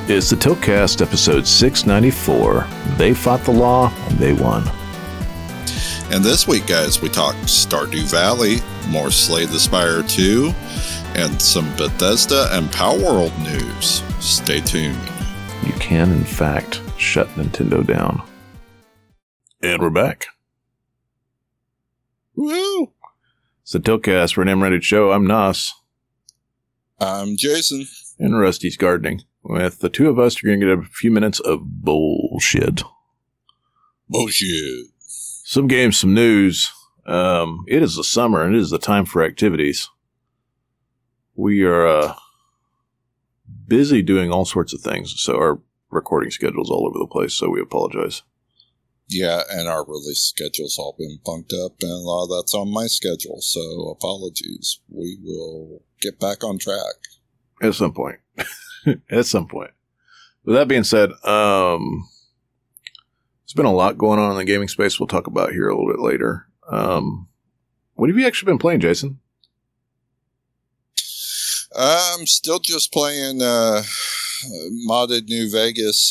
It's the Tiltcast episode 694. They fought the law and they won. And this week, guys, we talked Stardew Valley, more Slay the Spire 2, and some Bethesda and Palworld news. Stay tuned. You can, in fact, shut Nintendo down. And we're back. Woo! It's the Tiltcast for an M-rated show. I'm Nos. I'm Jason. And Rusty's gardening. With the two of us, you're going to get a few minutes of bullshit. Bullshit. Some games, some news. It is the summer, and it is the time for activities. We are busy doing all sorts of things, so our recording schedule's all over the place, so we apologize. Yeah, and our release schedule's all been bunked up, and a lot of that's on my schedule, so apologies. We will get back on track. At some point. At some point. With that being said, there's been a lot going on in the gaming space we'll talk about here a little bit later. What have you actually been playing, Jason? I'm still just playing modded New Vegas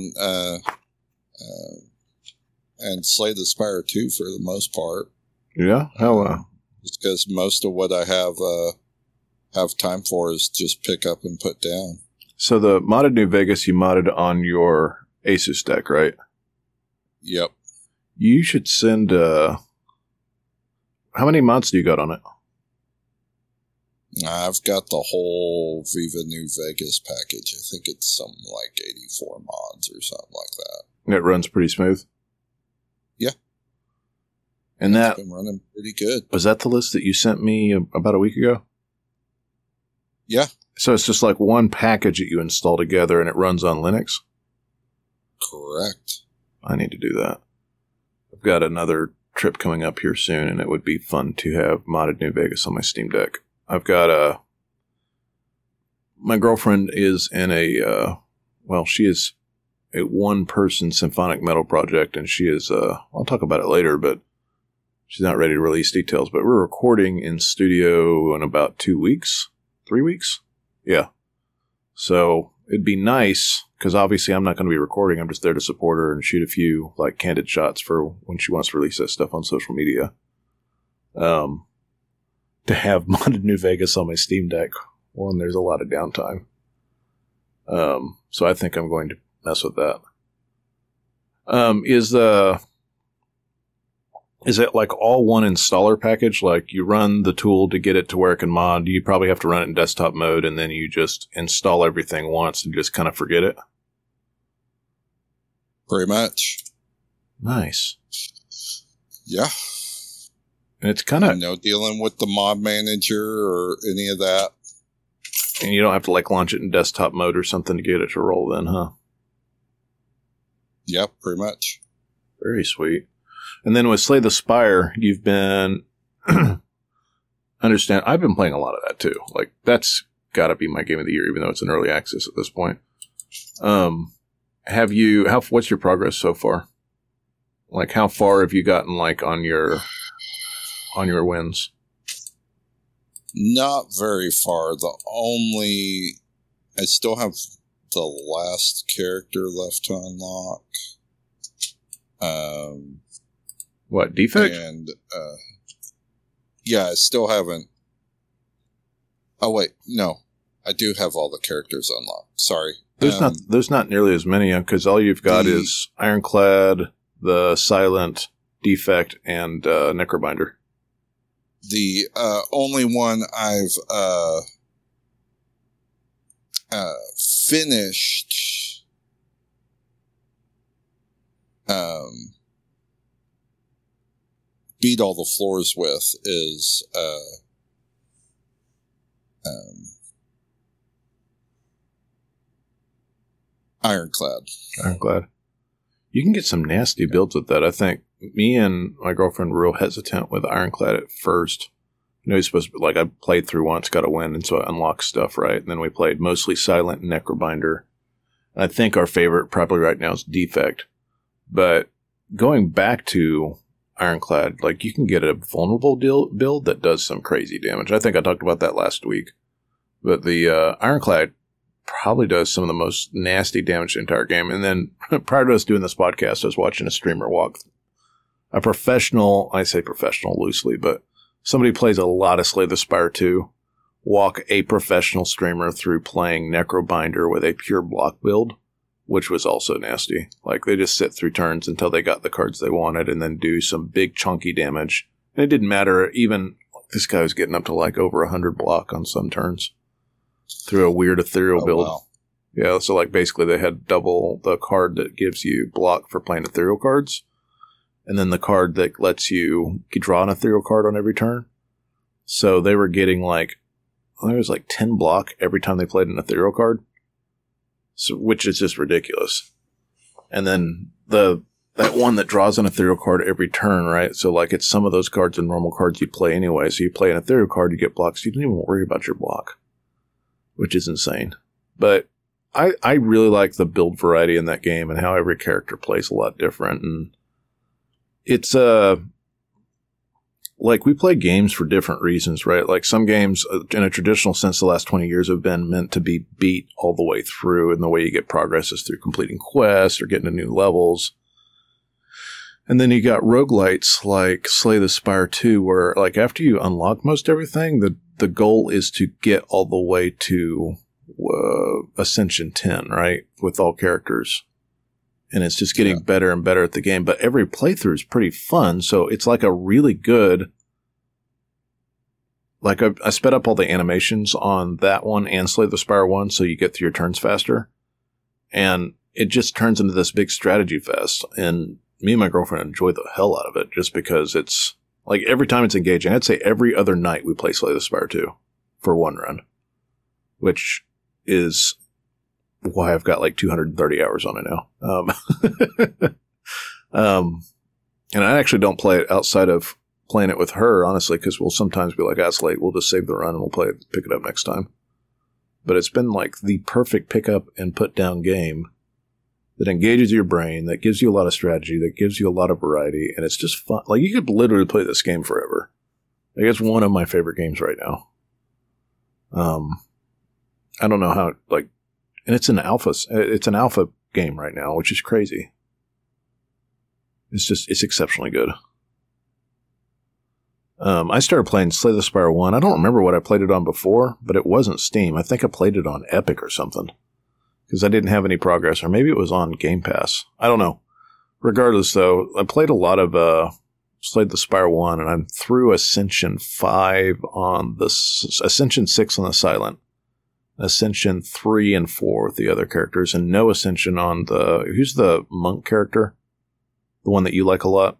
and Slay the Spire 2 for the most part. Yeah? How? Just because most of what I have time for is just pick up and put down. So the modded New Vegas you modded on your Asus deck, right? Yep. You should send, how many mods do you got on it? I've got the whole Viva New Vegas package. I think it's something like 84 mods or something like that. It runs pretty smooth? Yeah. And it's been running pretty good. Was that the list that you sent me about a week ago? Yeah. So it's just like one package that you install together and it runs on Linux? Correct. I need to do that. I've got another trip coming up here soon, and it would be fun to have modded New Vegas on my Steam Deck. I've got my girlfriend is in she is a one-person symphonic metal project, and she is, I'll talk about it later, but she's not ready to release details, but we're recording in studio in about 2 weeks, 3 weeks? Yeah. So it'd be nice, because obviously I'm not going to be recording. I'm just there to support her and shoot a few like candid shots for when she wants to release that stuff on social media. To have modded New Vegas on my Steam Deck, one, there's a lot of downtime. So I think I'm going to mess with that. Is it like all one installer package? Like you run the tool to get it to where it can mod. You probably have to run it in desktop mode, and then you just install everything once and just kind of forget it? Pretty much. Nice. Yeah. And it's kind of... No dealing with the mod manager or any of that. And you don't have to like launch it in desktop mode or something to get it to roll then, huh? Yep, pretty much. Very sweet. And then with Slay the Spire, you've been... I've been playing a lot of that too. Like, that's got to be my game of the year, even though it's in early access at this point. What's your progress so far? Like, how far have you gotten, like, on your wins? Not very far. I still have the last character left to unlock. What, Defect? And, yeah, I still haven't. Oh, wait, no. I do have all the characters unlocked. Sorry. There's not nearly as many, because all you've got is Ironclad, the Silent, Defect, and Necrobinder. The only one I've finished beat all the floors with is Ironclad. You can get some nasty builds with that. I think me and my girlfriend were real hesitant with Ironclad at first. You know, he's supposed to be like, I played through once, got a win, and so I unlocked stuff, right? And then we played mostly Silent and Necrobinder. I think our favorite probably right now is Defect. But going back to Ironclad, like, you can get a vulnerable build that does some crazy damage. I think I talked about that last week. But the Ironclad probably does some of the most nasty damage to the entire game. And then prior to us doing this podcast, I was watching a streamer walk a professional, I say professional loosely, but somebody who plays a lot of Slay the Spire 2, walk a professional streamer through playing Necrobinder with a pure block build, which was also nasty. Like, they just sit through turns until they got the cards they wanted and then do some big chunky damage. And it didn't matter. Even this guy was getting up to like over 100 block on some turns through a weird ethereal build. Wow. Yeah, so like basically they had double the card that gives you block for playing ethereal cards, and then the card that lets you draw an ethereal card on every turn. So they were getting like, there was like 10 block every time they played an ethereal card, so, which is just ridiculous. And then that one that draws an ethereal card every turn, right? So like it's some of those cards and normal cards you play anyway. So you play an ethereal card, you get blocks. You don't even worry about your block, which is insane. But I really like the build variety in that game and how every character plays a lot different. And it's like we play games for different reasons, right? Like some games in a traditional sense the last 20 years have been meant to be beat all the way through, and the way you get progress is through completing quests or getting to new levels. And then you got roguelites like Slay the Spire 2, where like after you unlock most everything, the goal is to get all the way to Ascension 10, right? With all characters. And it's just getting better and better at the game. But every playthrough is pretty fun. So it's like a really good... Like I sped up all the animations on that one and Slay the Spire 1 so you get through your turns faster. And it just turns into this big strategy fest. And me and my girlfriend enjoy the hell out of it just because it's... Like every time it's engaging, I'd say every other night we play Slay the Spire 2 for one run. Which is why I've got like 230 hours on it now. And I actually don't play it outside of playing it with her, honestly, because we'll sometimes be like, it's late, we'll just save the run and we'll pick it up next time. But it's been like the perfect pick up and put down game that engages your brain, that gives you a lot of strategy, that gives you a lot of variety, and it's just fun. Like, you could literally play this game forever. Like, it's one of my favorite games right now. I don't know how, like, and it's an alpha game right now, which is crazy. It's exceptionally good. I started playing Slay the Spire 1. I don't remember what I played it on before, but it wasn't Steam. I think I played it on Epic or something, because I didn't have any progress, or maybe it was on Game Pass. I don't know. Regardless, though, I played a lot of Slay the Spire 1, and I'm through Ascension 5 on the Ascension 6 on the Silent, Ascension 3 and 4 with the other characters, and no Ascension on who's the monk character? The one that you like a lot?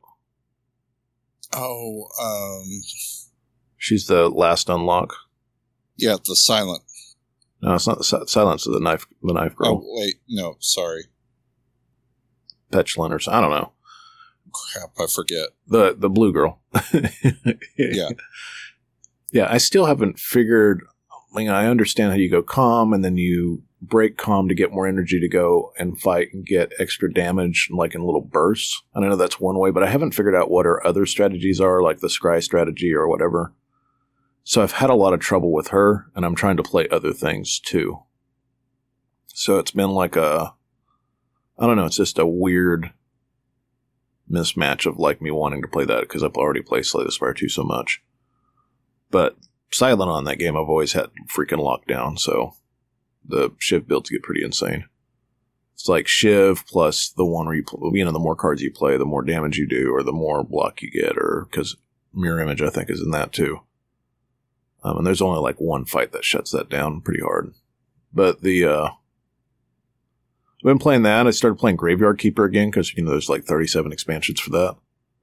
Oh, she's the last unlock. Yeah, the Silent. No, it's not the Silence of the knife girl. Oh, wait, no, sorry. Petulant or something. I don't know. Crap, I forget. The blue girl. Yeah. Yeah, I still haven't figured... I understand how you go calm, and then you break calm to get more energy to go and fight and get extra damage, like in little bursts. And I know that's one way, but I haven't figured out what her other strategies are, like the scry strategy or whatever. So I've had a lot of trouble with her, and I'm trying to play other things too. So it's been like I don't know, it's just a weird mismatch of like me wanting to play that because I've already played Slay the Spire 2 so much. But Silent on that game I've always had freaking locked down, so the Shiv builds get pretty insane. It's like Shiv plus the one where the more cards you play, the more damage you do, or the more block you get, or because Mirror Image I think is in that too. And there's only like one fight that shuts that down pretty hard. But I've been playing that. I started playing Graveyard Keeper again because there's like 37 expansions for that.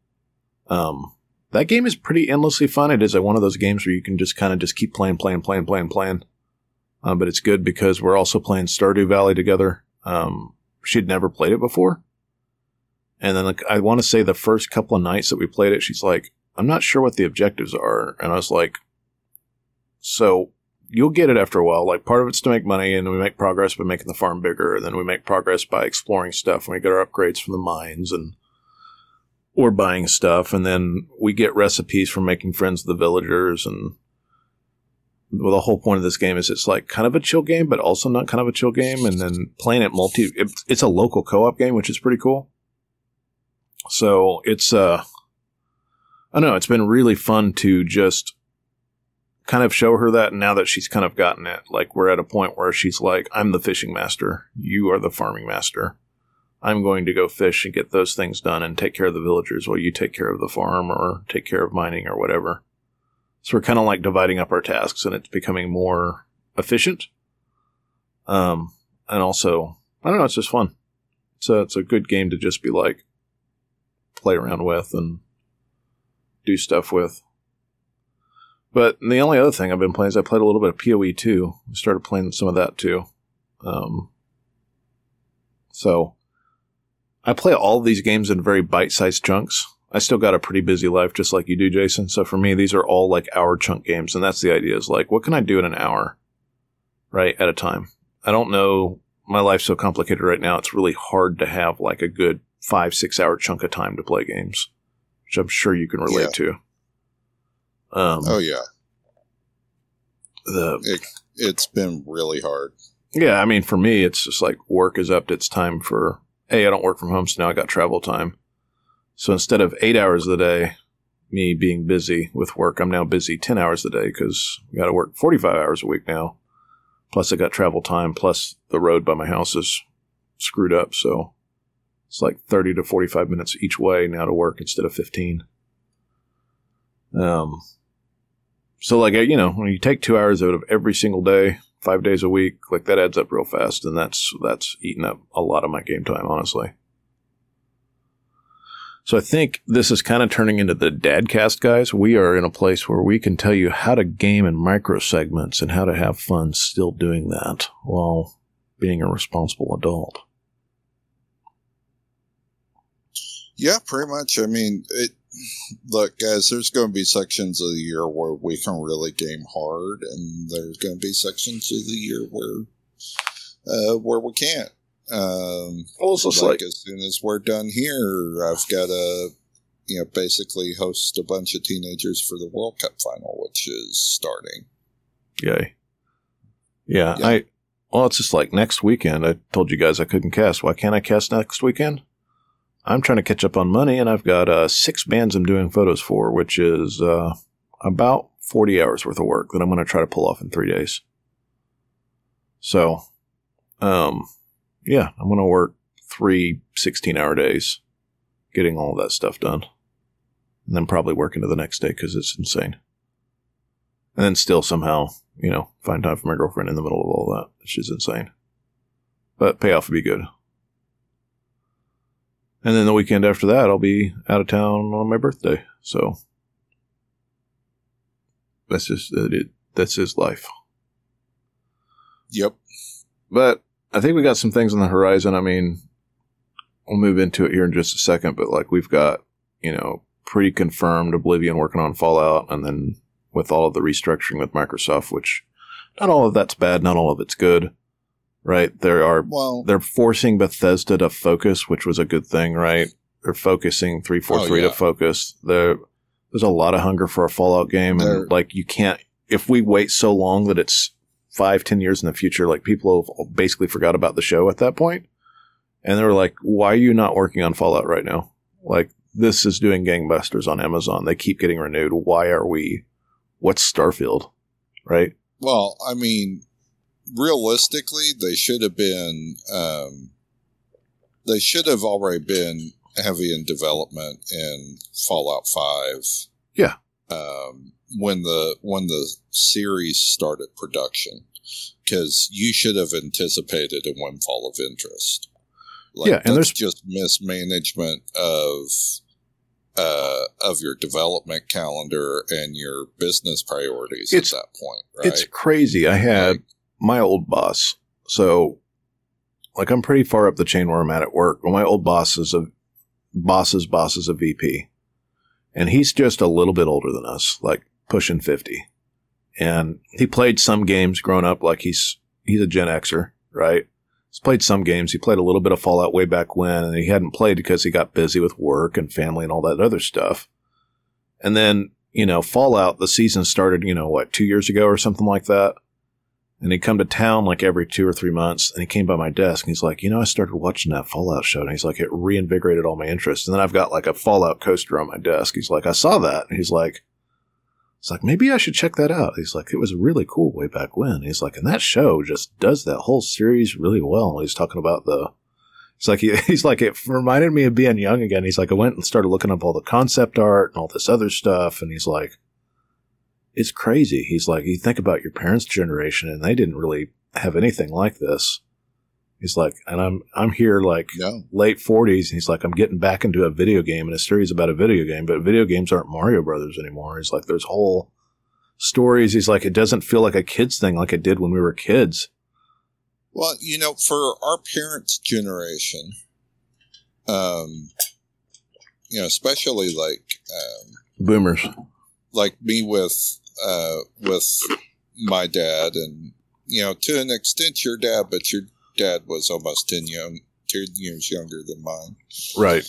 That game is pretty endlessly fun. It is one of those games where you can just kind of just keep playing. But it's good because we're also playing Stardew Valley together. She'd never played it before. And then I want to say the first couple of nights that we played it, she's like, I'm not sure what the objectives are. And I was like, so you'll get it after a while. Like, part of it's to make money, and we make progress by making the farm bigger. And then we make progress by exploring stuff, and we get our upgrades from the mines or buying stuff, and then we get recipes from making friends with the villagers, and well, the whole point of this game is it's like kind of a chill game, but also not kind of a chill game. And then playing it it's a local co-op game, which is pretty cool. So it's, I don't know, it's been really fun to just kind of show her that. And now that she's kind of gotten it, like we're at a point where she's like, I'm the fishing master. You are the farming master. I'm going to go fish and get those things done and take care of the villagers while you take care of the farm or take care of mining or whatever. So we're kind of like dividing up our tasks and it's becoming more efficient. And also, I don't know, it's just fun. It's a good game to just be like, play around with and do stuff with. But the only other thing I've been playing is I played a little bit of PoE 2. I started playing some of that too. So I play all of these games in very bite-sized chunks. I still got a pretty busy life just like you do, Jason. So for me, these are all like hour chunk games. And that's the idea is like, what can I do in an hour, right, at a time? I don't know. My life's so complicated right now. It's really hard to have like a good 5-6 hour chunk of time to play games, which I'm sure you can relate to. Oh, yeah. It's been really hard. Yeah, I mean, for me, it's just like work is up. It's time for, I don't work from home, so now I got travel time. So instead of 8 hours a day, me being busy with work, I'm now busy 10 hours a day because I got to work 45 hours a week now. Plus I got travel time, plus the road by my house is screwed up. So it's like 30 to 45 minutes each way now to work instead of 15. So like, you know, when you take 2 hours out of every single day, 5 days a week, like that adds up real fast. And that's eating up a lot of my game time, honestly. So I think this is kind of turning into the Dadcast, guys. We are in a place where we can tell you how to game in micro segments and how to have fun still doing that while being a responsible adult. Yeah, pretty much. I mean, look, guys, there's going to be sections of the year where we can really game hard, and there's going to be sections of the year where we can't. Also, like as soon as we're done here, I've got to, basically host a bunch of teenagers for the World Cup final, which is starting. Yay! Yeah. It's just like next weekend. I told you guys I couldn't cast. Why can't I cast next weekend? I'm trying to catch up on money, and I've got 6 bands I'm doing photos for, which is about 40 hours worth of work that I'm going to try to pull off in 3 days. So, yeah, I'm going to work 3 16-hour days getting all of that stuff done. And then probably work into the next day because it's insane. And then still somehow, find time for my girlfriend in the middle of all that, which is insane. But payoff would be good. And then the weekend after that, I'll be out of town on my birthday. So that's just it. That's his life. Yep. But I think we got some things on the horizon. I mean, we'll move into it here in just a second, but like we've got, pretty confirmed Oblivion working on Fallout, and then with all of the restructuring with Microsoft, which not all of that's bad, not all of it's good, right? They're forcing Bethesda to focus, which was a good thing, right? They're focusing 343 to focus. There's a lot of hunger for a Fallout game, and like you can't, if we wait so long that it's 5-10 years in the future, like people have basically forgot about the show at that point. And they were like, why are you not working on Fallout right now? Like, this is doing gangbusters on Amazon. They keep getting renewed. Why are we? What's Starfield? Right? Well, I mean, realistically, they should have been, they should have already been heavy in development in Fallout 5. Yeah. When the series started production, because you should have anticipated a windfall of interest. And there's just mismanagement of your development calendar and your business priorities at that point, right? It's crazy. I had my old boss. So, like, I'm pretty far up the chain where I'm at work. Well, my old boss is a VP. And he's just a little bit older than us, like pushing 50. And he played some games growing up, like he's a Gen Xer, right? He's played some games. He played a little bit of Fallout way back when, and he hadn't played because he got busy with work and family and all that other stuff. And then, Fallout, the season started, 2 years ago or something like that. And he'd come to town like every 2 or 3 months, and he came by my desk, and he's like, I started watching that Fallout show, and he's like, it reinvigorated all my interest. And then I've got like a Fallout coaster on my desk. He's like, I saw that. And he's like, maybe I should check that out. He's like, it was really cool way back when. He's like, and that show just does that whole series really well. And he's talking about he's like, it reminded me of being young again. He's like, I went and started looking up all the concept art and all this other stuff. And he's like, it's crazy. He's like, you think about your parents' generation and they didn't really have anything like this. He's like, and I'm here like late 40s. And he's like, I'm getting back into a video game and a series about a video game, but video games aren't Mario Brothers anymore. He's like, there's whole stories. He's like, it doesn't feel like a kid's thing like it did when we were kids. Well, for our parents' generation, especially like boomers, like me with my dad, and to an extent your dad, but your dad was almost 10 years younger than mine, right?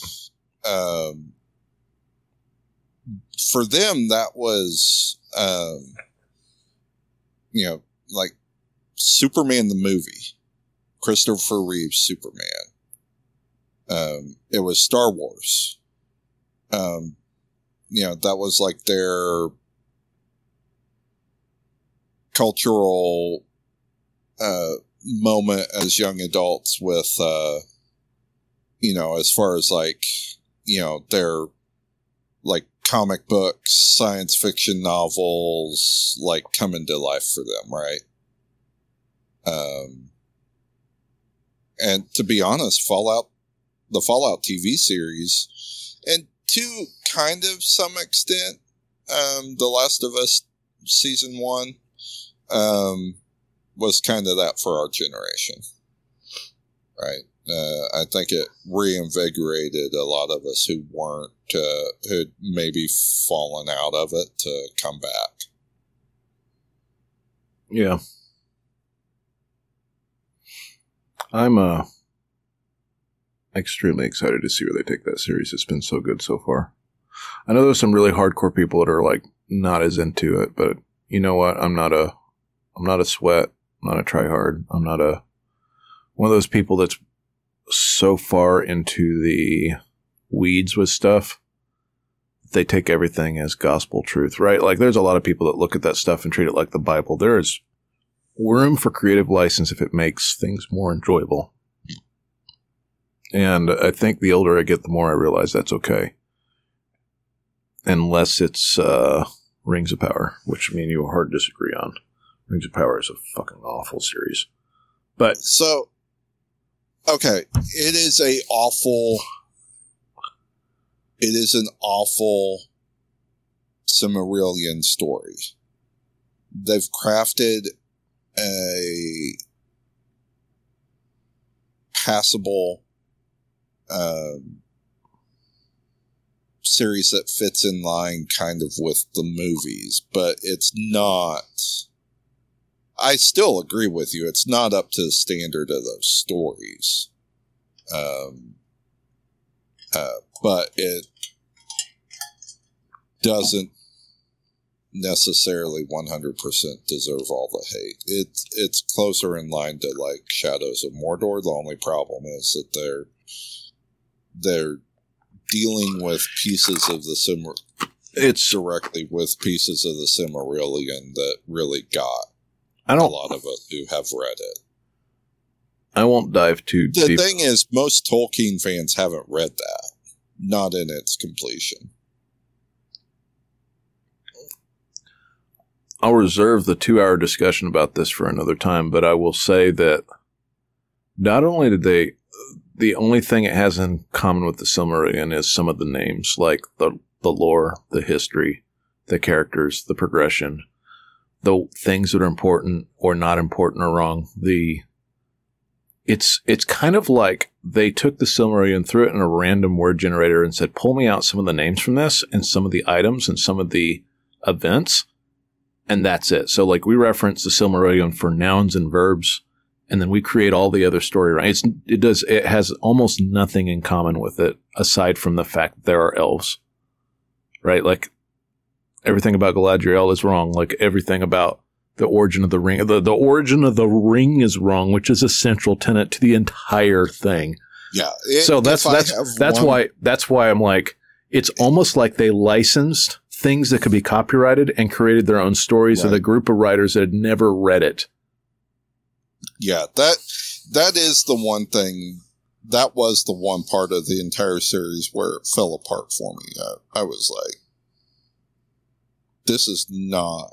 For them, that was like Superman the movie, Christopher Reeve's Superman. It was Star Wars. That was like their cultural moment as young adults with, as far as like, their like comic books, science fiction novels, like coming to life for them, right? And to be honest, the Fallout TV series, and to kind of some extent, The Last of Us season 1, was kind of that for our generation, right? I think it reinvigorated a lot of us who weren't, who'd maybe fallen out of it to come back. Yeah. I'm extremely excited to see where they take that series. It's been so good so far. I know there's some really hardcore people that are like not as into it, but you know what? I'm not a sweat. I'm not a tryhard. I'm not one of those people that's so far into the weeds with stuff. They take everything as gospel truth, right? Like there's a lot of people that look at that stuff and treat it like the Bible. There is room for creative license if it makes things more enjoyable. And I think the older I get, the more I realize that's okay. Unless it's Rings of Power, which me and you hard disagree on. Rings of Power is a fucking awful series. But so, okay, it is an awful Silmarillion story. They've crafted a passable series that fits in line kind of with the movies, but it's not. I still agree with you. It's not up to the standard of those stories. But it doesn't necessarily 100% deserve all the hate. It's closer in line to like Shadows of Mordor. The only problem is that they're dealing with pieces of the It's directly with pieces of the Silmarillion that really got a lot of us who have read it. I won't dive too deep. The thing is, most Tolkien fans haven't read that. Not in its completion. I'll reserve the 2-hour discussion about this for another time, but I will say that not only did the only thing it has in common with the Silmarillion is some of the names, like the lore, the history, the characters, the progression, the things that are important or not important or wrong. It's kind of like they took the Silmarillion, threw it in a random word generator and said, pull me out some of the names from this and some of the items and some of the events. And that's it. So like we reference the Silmarillion for nouns and verbs, and then we create all the other story. Right? It has almost nothing in common with it aside from the fact that there are elves, right? Like everything about Galadriel is wrong. Like everything about the origin of the ring. The origin of the ring is wrong, which is a central tenet to the entire thing. Yeah. So that's why I'm like, it's almost like they licensed things that could be copyrighted and created their own stories of a group of writers that had never read it. Yeah, that is the one thing. That was the one part of the entire series where it fell apart for me. I was like, this is not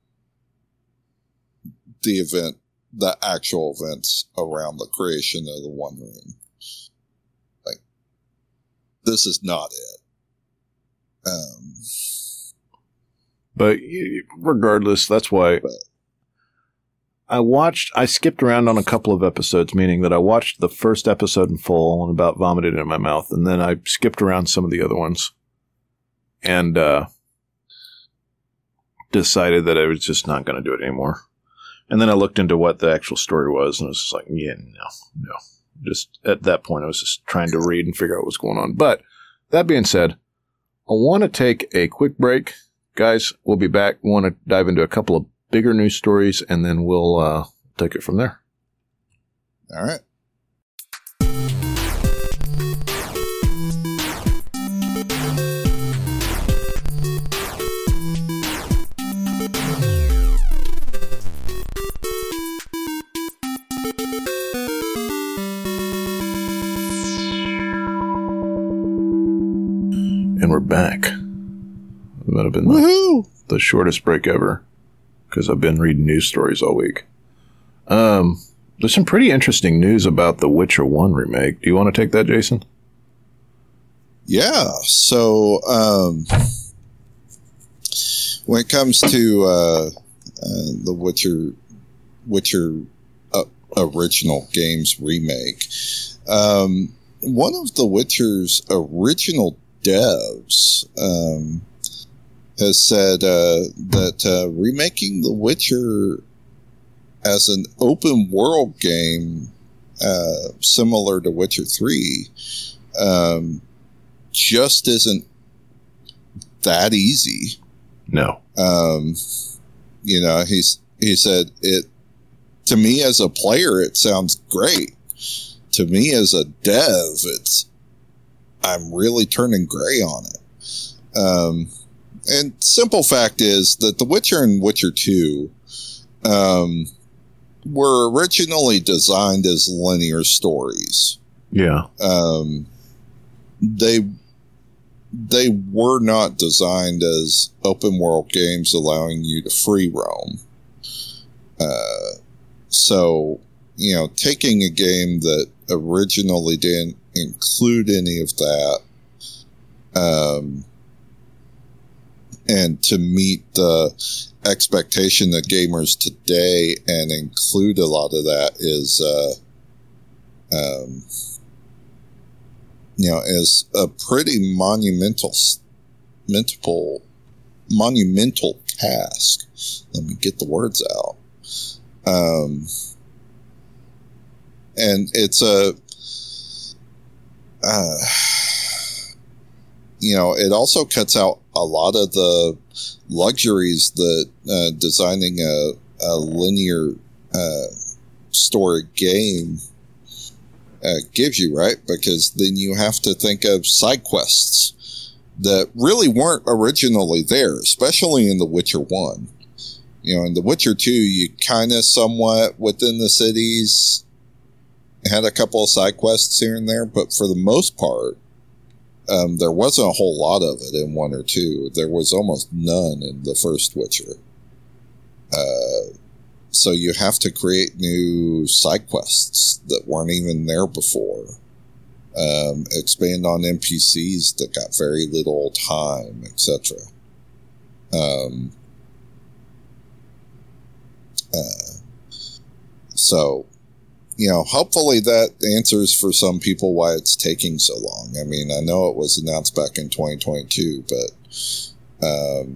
the actual events around the creation of the One Ring. Like, this is not it. But regardless, that's why I skipped around on a couple of episodes, meaning that I watched the first episode in full and about vomited in my mouth, and then I skipped around some of the other ones and decided that I was just not going to do it anymore. And then I looked into what the actual story was, and I was just like, yeah, no. Just at that point, I was just trying to read and figure out what's going on. But that being said, I want to take a quick break. Guys, we'll be back. We want to dive into a couple of bigger news stories, and then we'll take it from there. All right. And we're back. It might have been the shortest break ever because I've been reading news stories all week. There's some pretty interesting news about the Witcher 1 remake. Do you want to take that, Jason? Yeah. So when it comes to the Witcher original games remake, one of the Witcher's original devs has said that remaking The Witcher as an open world game similar to Witcher 3 just isn't that easy. No. He said it to me as a player it sounds great. To me as a dev I'm really turning gray on it. And simple fact is that The Witcher and Witcher 2 were originally designed as linear stories. Yeah. They were not designed as open world games allowing you to free roam. So, taking a game that originally didn't include any of that, and to meet the expectation of gamers today and include a lot of that is, is a pretty monumental task. Let me get the words out. And it's it also cuts out a lot of the luxuries that designing a linear story game gives you, right? Because then you have to think of side quests that really weren't originally there, especially in The Witcher 1. In The Witcher 2, you kind of somewhat within the cities had a couple of side quests here and there, but for the most part, there wasn't a whole lot of it in 1 or 2. There was almost none in the first Witcher. So you have to create new side quests that weren't even there before. Expand on NPCs that got very little time, etc. So, hopefully that answers for some people why it's taking so long. I mean, I know it was announced back in 2022, but,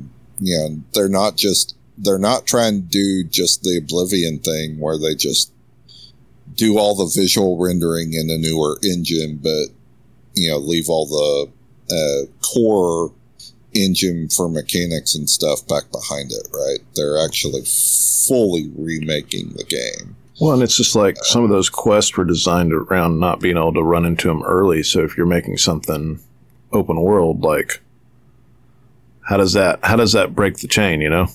they're not trying to do just the Oblivion thing where they just do all the visual rendering in a newer engine, but, leave all the core engine for mechanics and stuff back behind it, right? They're actually fully remaking the game. Well, and it's just like some of those quests were designed around not being able to run into them early. So if you're making something open world, like how does that break the chain, you know?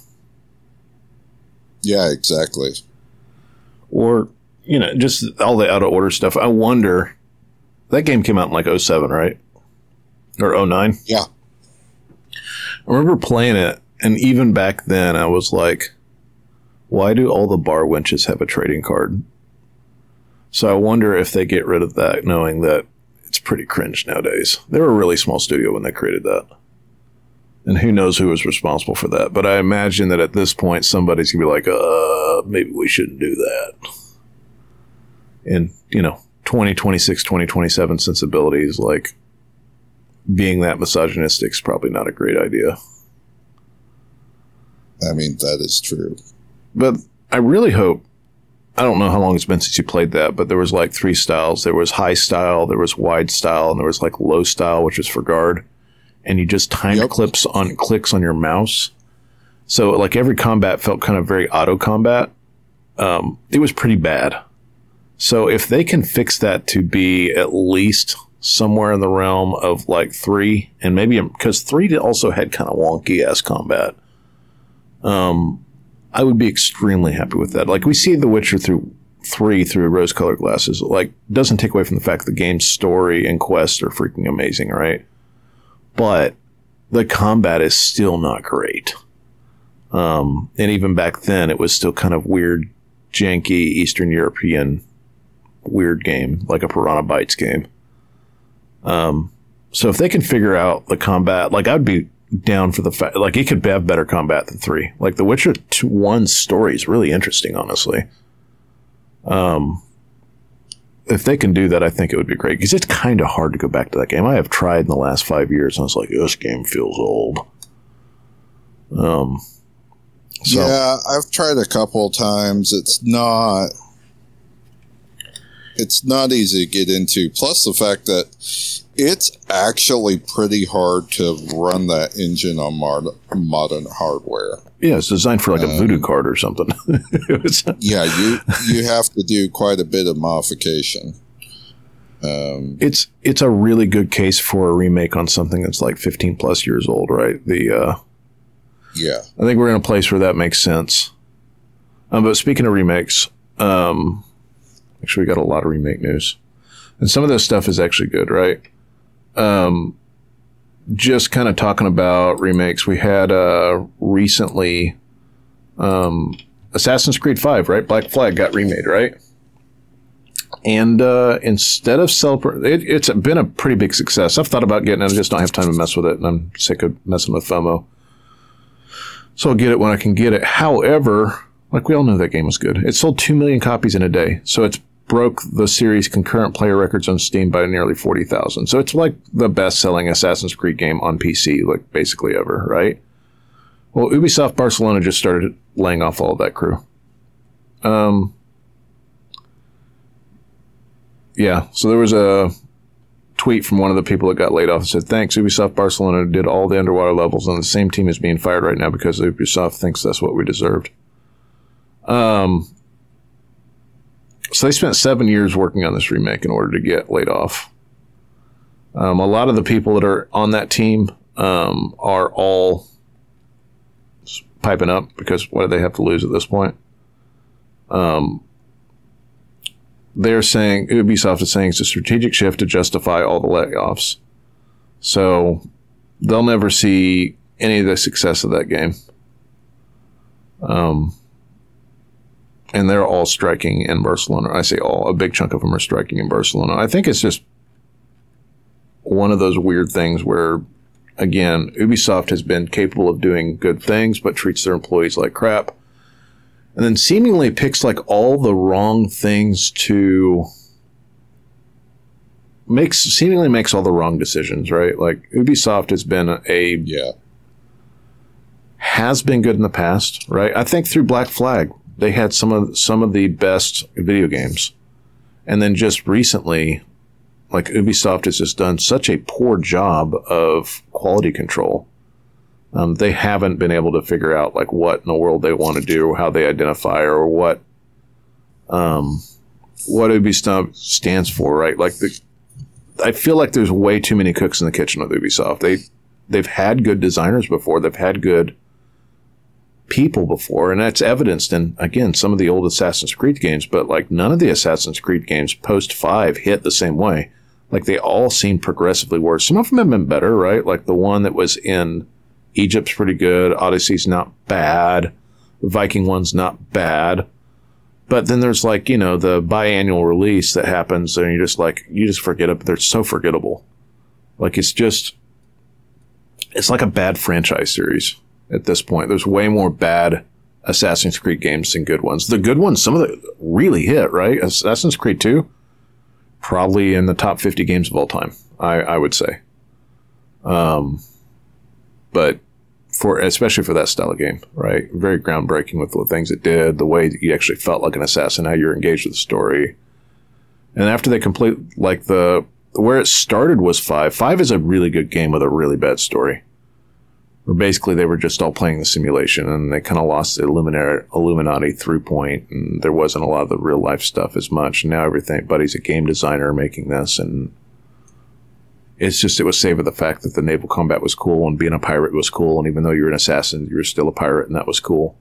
Yeah, exactly. Or, you know, just all the out of order stuff. I wonder, that game came out in like 07, right? Or 09? Yeah. I remember playing it, and even back then I was like, why do all the bar winches have a trading card? So I wonder if they get rid of that, knowing that it's pretty cringe nowadays. They were a really small studio when they created that. And who knows who was responsible for that. But I imagine that at this point, somebody's going to be like, maybe we shouldn't do that. And, you know, 2026, 2027 sensibilities, like, being that misogynistic is probably not a great idea. I mean, that is true. But I really hope, I don't know how long it's been since you played that, but there was like 3 styles. There was high style, there was wide style, and there was like low style, which was for guard. And you just timed clicks on your mouse. So like every combat felt kind of very auto combat. It was pretty bad. So if they can fix that to be at least somewhere in the realm of like 3, and maybe because 3 also had kind of wonky ass combat, I would be extremely happy with that. Like we see The Witcher 3 through rose-colored glasses. Like doesn't take away from the fact that the game's story and quests are freaking amazing, right? But the combat is still not great. And even back then, it was still kind of weird, janky, Eastern European weird game, like a Piranha Bytes game. So if they can figure out the combat, like I'd be down for the fact, like it could have better combat than 3. Like The Witcher 1's story is really interesting, honestly. If they can do that, I think it would be great, because it's kind of hard to go back to that game. I have tried in the last 5 years, and I was like, this game feels old. Yeah, I've tried a couple of times. It's not easy to get into. Plus the fact that it's actually pretty hard to run that engine on modern hardware. Yeah, it's designed for like a voodoo card or something. Yeah, you have to do quite a bit of modification. It's a really good case for a remake on something that's like 15 plus years old, right? Yeah. I think we're in a place where that makes sense. But speaking of remakes, actually we got a lot of remake news. And some of this stuff is actually good, right? Just kind of talking about remakes, we had recently Assassin's Creed 5, right? Black Flag got remade, right? And instead of celebrating, it's been a pretty big success. I've thought about getting it, I just don't have time to mess with it, and I'm sick of messing with FOMO. So I'll get it when I can get it. However, like we all know that game was good. It sold 2 million copies in a day, so it's broke the series' concurrent player records on Steam by nearly 40,000. So it's like the best-selling Assassin's Creed game on PC, like basically ever, right? Well, Ubisoft Barcelona just started laying off all of that crew. Yeah, so there was a tweet from one of the people that got laid off that said, thanks, Ubisoft Barcelona did all the underwater levels, and the same team is being fired right now because Ubisoft thinks that's what we deserved. So they spent 7 years working on this remake in order to get laid off. A lot of the people that are on that team are all piping up because what do they have to lose at this point? They're saying, Ubisoft is saying it's a strategic shift to justify all the layoffs. So they'll never see any of the success of that game. And they're all striking in Barcelona. I say all, a big chunk of them are striking in Barcelona. I think it's just one of those weird things where, again, Ubisoft has been capable of doing good things, but treats their employees like crap. And then seemingly picks like all the wrong things to seemingly makes all the wrong decisions, right? Like Ubisoft has been has been good in the past, right? I think through Black Flag, they had some of the best video games. And then just recently, like Ubisoft has just done such a poor job of quality control They haven't been able to figure out like what in the world they want to do, or how they identify, or what Ubisoft stands for, right? Like I feel like there's way too many cooks in the kitchen with Ubisoft. They've had good designers before. They've had good people before, and that's evidenced in, again, some of the old Assassin's Creed games, but like none of the Assassin's Creed games post 5 hit the same way. Like they all seem progressively worse. Some of them have been better, right? Like the one that was in Egypt's pretty good. Odyssey's not bad. The Viking one's not bad. But then there's like, you know, the biannual release that happens and you just forget it. They're so forgettable. Like it's like a bad franchise series at this point. There's way more bad Assassin's Creed games than good ones. The good ones, some of them really hit, right? Assassin's Creed 2, probably in the top 50 games of all time, I would say. But especially for that style of game, right? Very groundbreaking with the things it did, the way that you actually felt like an assassin, how you're engaged with the story. And after they complete, like where it started was 5. 5 is a really good game with a really bad story. Where basically they were just all playing the simulation and they kind of lost the Illuminati through point, and there wasn't a lot of the real life stuff as much. And now everybody's a game designer making this, and it was saved with the fact that the naval combat was cool and being a pirate was cool, and even though you were an assassin, you were still a pirate, and that was cool.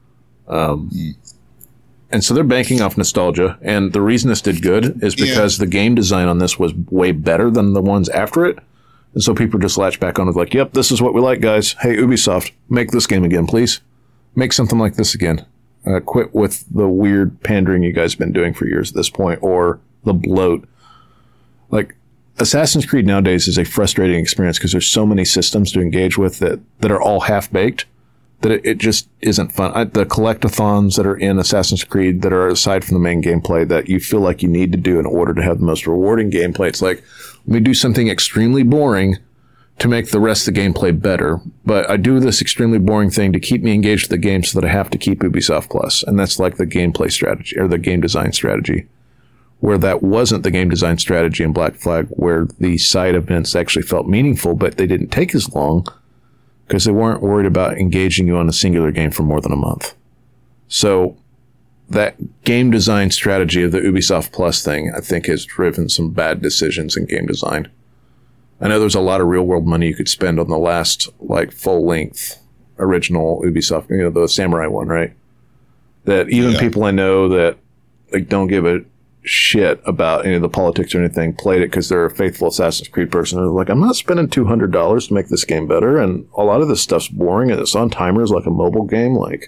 And so they're banking off nostalgia, and the reason this did good is because the game design on this was way better than the ones after it, and so people just latch back on with like, yep, this is what we like, guys. Hey, Ubisoft, make this game again, please. Make something like this again. Quit with the weird pandering you guys have been doing for years at this point, or the bloat. Like, Assassin's Creed nowadays is a frustrating experience because there's so many systems to engage with that are all half-baked that it just isn't fun. The collectathons that are in Assassin's Creed that are aside from the main gameplay that you feel like you need to do in order to have the most rewarding gameplay, it's like, let me do something extremely boring to make the rest of the gameplay better, but I do this extremely boring thing to keep me engaged with the game so that I have to keep Ubisoft Plus, and that's like the gameplay strategy, or the game design strategy. Where that wasn't the game design strategy in Black Flag, where the side events actually felt meaningful, but they didn't take as long because they weren't worried about engaging you on a singular game for more than a month. So that game design strategy of the Ubisoft Plus thing, I think, has driven some bad decisions in game design. I know there's a lot of real world money you could spend on the last like full length original Ubisoft, you know, the Samurai one, right? That even people I know that like don't give a shit about any of the politics or anything played it because they're a faithful Assassin's Creed person. They're like, I'm not spending $200 to make this game better, and a lot of this stuff's boring and it's on timers like a mobile game. Like,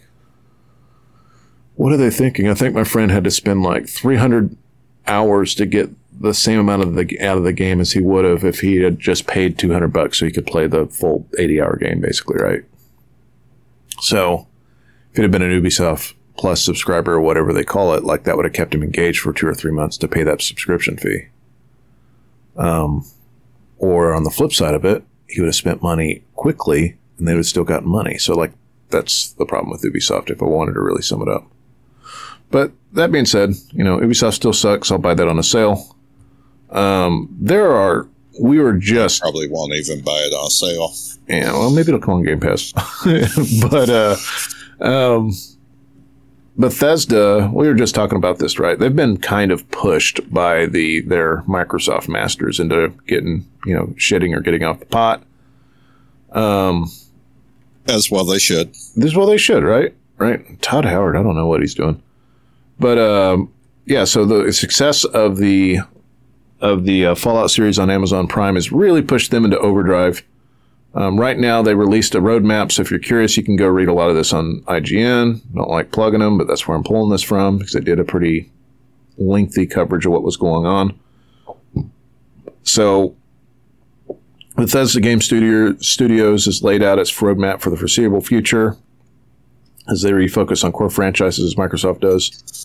what are they thinking? I think my friend had to spend like 300 hours to get the same amount out of the game as he would have if he had just paid $200 so he could play the full 80-hour game, basically, right? So if it had been an Ubisoft Plus subscriber or whatever they call it, like that would have kept him engaged for 2 or 3 months to pay that subscription fee. Or on the flip side of it, he would have spent money quickly and they would have still gotten money. So like that's the problem with Ubisoft if I wanted to really sum it up. But that being said, you know, Ubisoft still sucks. I'll buy that on a sale. We were just probably won't even buy it on sale. Yeah, well, maybe it'll come on Game Pass. But Bethesda, we were just talking about this, right? They've been kind of pushed by their Microsoft masters into getting, you know, shitting or getting off the pot. As well they should. As well they should, right? Right. Todd Howard, I don't know what he's doing. But yeah, so the success of the Fallout series on Amazon Prime has really pushed them into overdrive. Right now, they released a roadmap, so if you're curious, you can go read a lot of this on IGN. I don't like plugging them, but that's where I'm pulling this from, because they did a pretty lengthy coverage of what was going on. So, Bethesda Game Studios has laid out its roadmap for the foreseeable future, as they refocus on core franchises, as Microsoft does.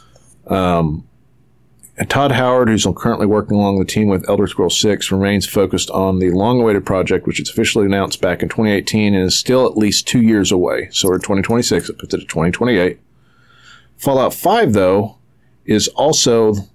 And Todd Howard, who's currently working along the team with Elder Scrolls 6, remains focused on the long-awaited project, which was officially announced back in 2018 and is still at least 2 years away. So we're 2026. It puts it at 2028. Fallout 5, though, is the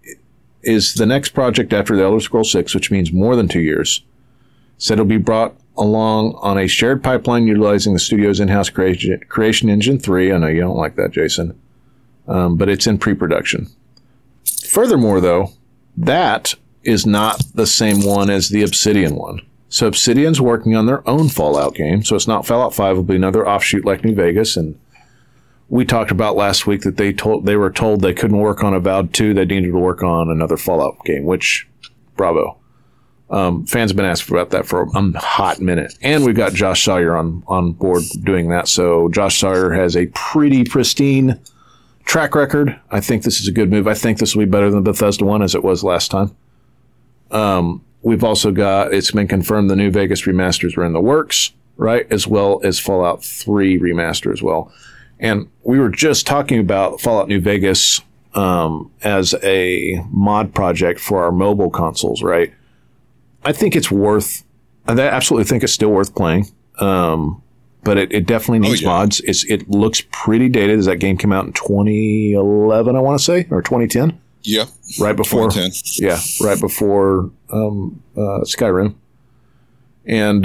next project after the Elder Scrolls 6, which means more than 2 years. Said it'll be brought along on a shared pipeline utilizing the studio's in-house creation engine 3. I know you don't like that, Jason, but it's in pre-production. Furthermore, though, that is not the same one as the Obsidian one. So Obsidian's working on their own Fallout game, so it's not Fallout 5. It'll be another offshoot like New Vegas, and we talked about last week that they were told they couldn't work on Avowed 2. They needed to work on another Fallout game, which, bravo. Fans have been asking about that for a hot minute. And we've got Josh Sawyer on board doing that. So Josh Sawyer has a pretty pristine track record. I think this is a good move. I think this will be better than Bethesda 1 as it was last time. We've also got, it's been confirmed the New Vegas remasters are in the works, right? As well as Fallout 3 remaster as well. And we were just talking about Fallout New Vegas as a mod project for our mobile consoles, right? I think it's worth, I absolutely think it's still worth playing. But it definitely needs mods. It looks pretty dated. As that game came out in 2011, I want to say, or 2010? Yeah. Right before. 2010. Yeah, right before Skyrim. And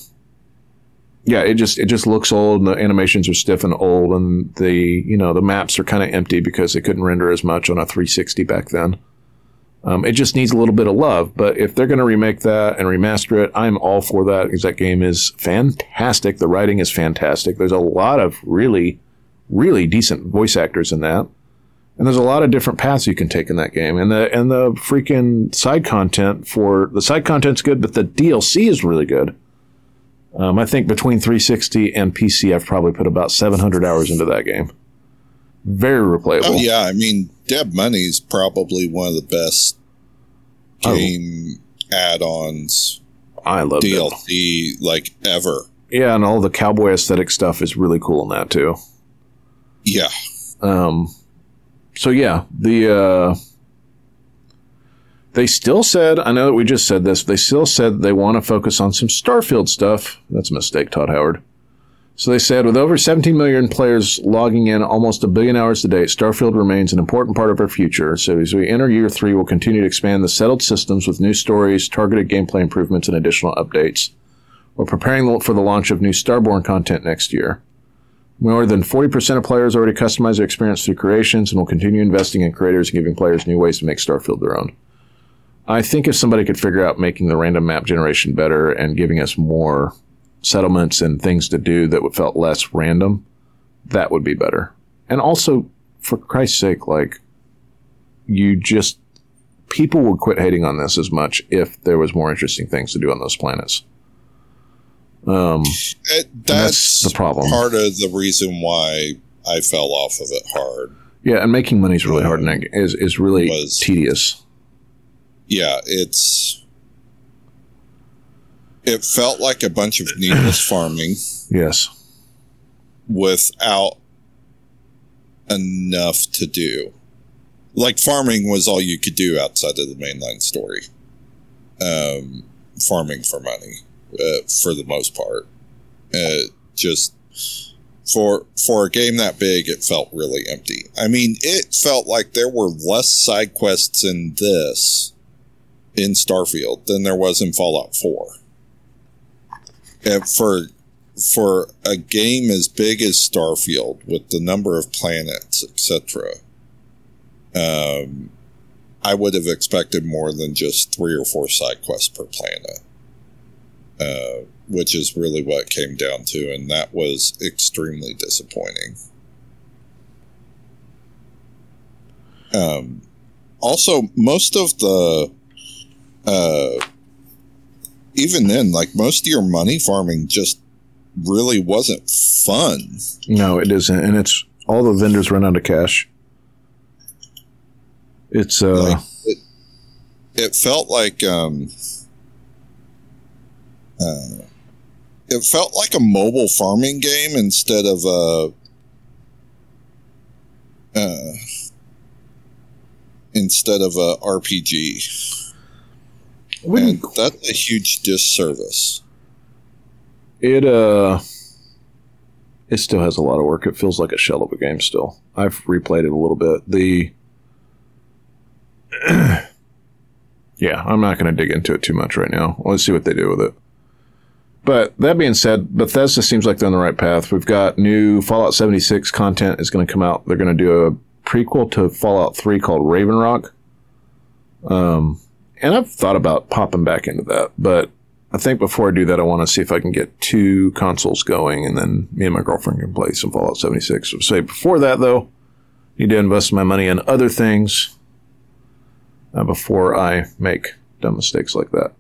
it just looks old, and the animations are stiff and old, and the maps are kind of empty because they couldn't render as much on a 360 back then. It just needs a little bit of love, but if they're going to remake that and remaster it, I'm all for that because that game is fantastic. The writing is fantastic. There's a lot of really, really decent voice actors in that, and there's a lot of different paths you can take in that game. And the freaking side content's good, but the DLC is really good. I think between 360 and PC, I've probably put about 700 hours into that game. Very replayable. Oh, yeah. I mean, Dead Money's probably one of the best game add-ons. I love DLC ever. Yeah, and all the cowboy aesthetic stuff is really cool in that too. Yeah. So yeah, they still said, I know that we just said this, they still said they want to focus on some Starfield stuff. That's a mistake, Todd Howard. So they said, with over 17 million players logging in almost 1 billion hours a day, Starfield remains an important part of our future. So as we enter year 3, we'll continue to expand the settled systems with new stories, targeted gameplay improvements, and additional updates. We're preparing for the launch of new Starborn content next year. More than 40% of players already customize their experience through creations, and will continue investing in creators and giving players new ways to make Starfield their own. I think if somebody could figure out making the random map generation better and giving us more settlements and things to do that would felt less random, that would be better. And also, for Christ's sake, people would quit hating on this as much if there was more interesting things to do on those planets. That's the problem. Part of the reason why I fell off of it hard. Yeah, and making money is really hard, and is really tedious. Yeah, it felt like a bunch of needless farming. Yes. Without enough to do. Farming was all you could do outside of the mainline story. Farming for money, for the most part. Just for a game that big, it felt really empty. I mean, it felt like there were less side quests in Starfield than there was in Fallout 4. And for a game as big as Starfield, with the number of planets, etc., I would have expected more than just 3 or 4 side quests per planet, which is really what it came down to, and that was extremely disappointing. Also, most of the even then, most of your money farming just really wasn't fun. No, it isn't. And it's all the vendors run out of cash. It's it felt like it felt like a mobile farming game instead of a RPG. And that's a huge disservice. It still has a lot of work. It feels like a shell of a game still. I've replayed it a little bit. Yeah, I'm not going to dig into it too much right now. Let's see what they do with it. But that being said, Bethesda seems like they're on the right path. We've got new Fallout 76 content is going to come out. They're going to do a prequel to Fallout 3 called Raven Rock. And I've thought about popping back into that, but I think before I do that, I want to see if I can get 2 consoles going, and then me and my girlfriend can play some Fallout 76. So before that, though, I need to invest my money in other things before I make dumb mistakes like that.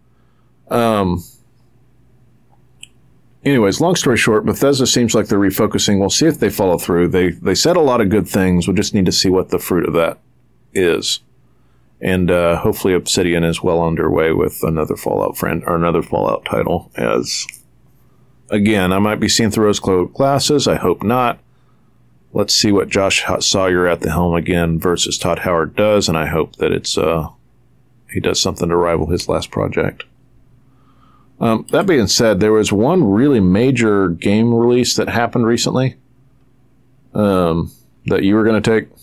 Anyways, long story short, Bethesda seems like they're refocusing. We'll see if they follow through. They said a lot of good things. We'll just need to see what the fruit of that is. And hopefully Obsidian is well underway with another Fallout title. As, again, I might be seeing through rose-colored glasses. I hope not. Let's see what Josh Sawyer at the helm again versus Todd Howard does, and I hope that it's he does something to rival his last project. That being said, there was one really major game release that happened recently that you were going to take.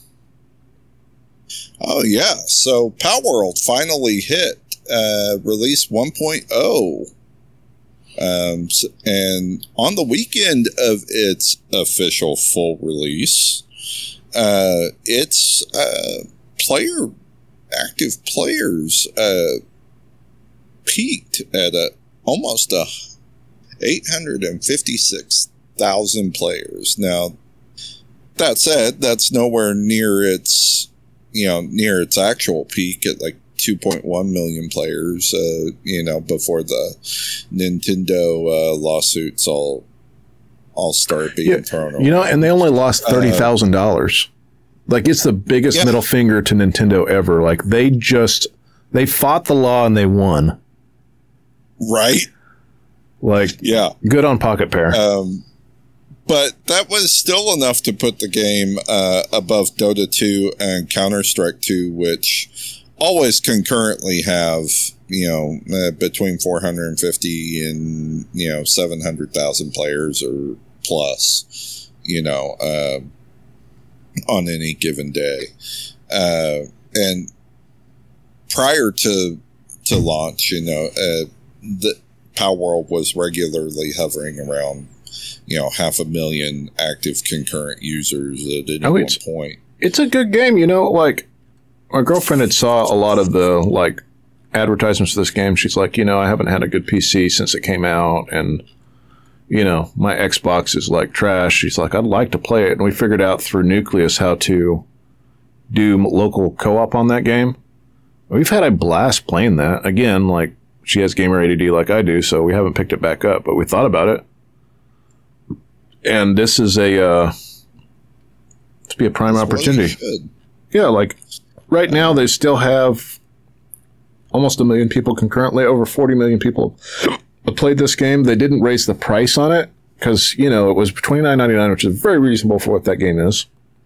Oh, yeah. So Palworld finally hit release 1.0. And on the weekend of its official full release, its active players peaked at almost 856,000 players. Now, that said, that's nowhere near its actual peak at like 2.1 million players, before the Nintendo lawsuits all start being thrown away. And they only lost $30,000. Like, it's the biggest middle finger to Nintendo ever. Like, they fought the law and they won. Right. Like, good on Pocket Pair. But that was still enough to put the game above Dota 2 and Counter-Strike 2, which always concurrently have, between 450 and, 700,000 players or plus, on any given day. And prior to launch, the Palworld was regularly hovering around 500,000 active concurrent users at any one point. It's a good game, like my girlfriend had saw a lot of the advertisements for this game. She's like, I haven't had a good PC since it came out, and my Xbox is like trash. She's like, I'd like to play it. And we figured out through Nucleus how to do local co-op on that game. We've had a blast playing that. Again, like, she has gamer ADD like I do, so we haven't picked it back up, but we thought about it. And this is to be a prime opportunity. Yeah, like right now they still have almost 1 million people concurrently. Over 40 million people have played this game. They didn't raise the price on it because, it was $29.99, which is very reasonable for what that game is.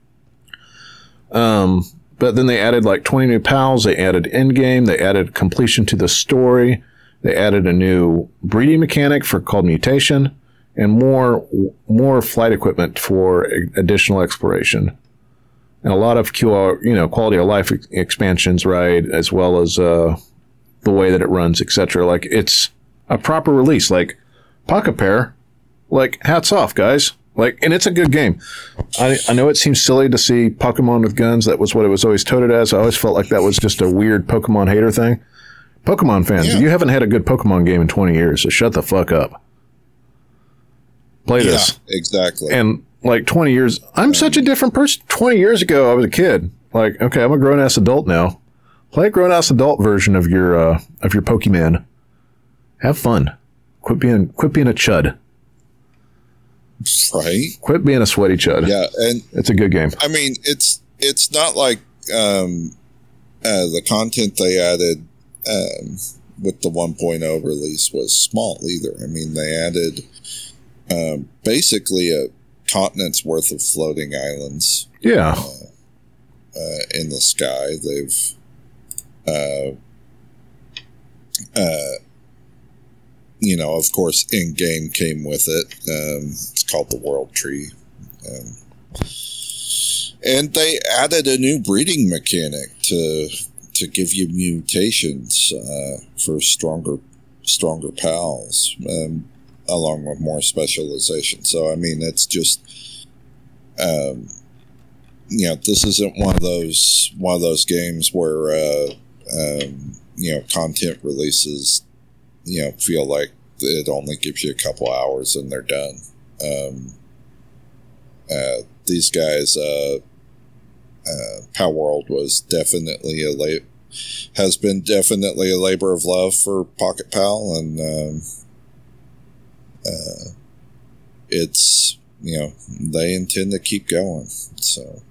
But then they added like 20 new pals. They added endgame. They added completion to the story. They added a new breeding mechanic called mutation, and more flight equipment for additional exploration, and a lot of quality of life expansions, right, as well as the way that it runs, etc. Like, it's a proper release. Like, Pocket Pair, like, hats off, guys. Like, and it's a good game. I know it seems silly to see Pokemon with guns. That was what it was always touted as. I always felt like that was just a weird Pokemon hater thing. Pokemon fans, you haven't had a good Pokemon game in 20 years, so shut the fuck up. Play this. Yeah, exactly. And like 20 years, I'm such a different person. 20 years ago, I was a kid. Like, okay, I'm a grown-ass adult now. Play a grown-ass adult version of your Pokemon. Have fun. Quit being a chud. Right. Quit being a sweaty chud. Yeah, and it's a good game. I mean, it's not like the content they added with the 1.0 release was small either. I mean, they added basically a continent's worth of floating islands. Yeah. In the sky. They've of course, in-game came with it. It's called the World Tree. And they added a new breeding mechanic to give you mutations for stronger pals. along with more specialization. So, I mean, it's just, this isn't one of those games where, content releases, feel like it only gives you a couple hours and they're done. These guys, Palworld has been definitely a labor of love for Pocket Pal, and it's, they intend to keep going. So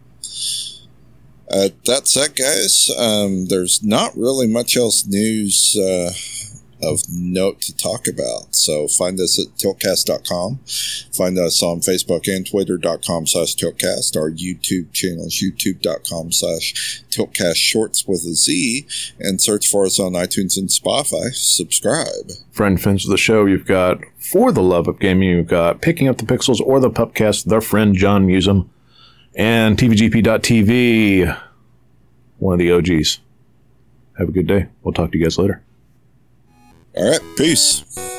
that said, guys, there's not really much else news of note to talk about. So find us at tiltcast.com. Find us on Facebook and Twitter.com/tiltcast. Our YouTube channel is youtube.com/tiltcast shorts with a Z. And search for us on iTunes and Spotify. Subscribe. Friend fans of the show, you've got For the Love of Gaming, you've got Picking Up the Pixels or the Pupcast, their friend John Musum, and TVGP.tv, one of the OGs. Have a good day. We'll talk to you guys later. All right. Peace.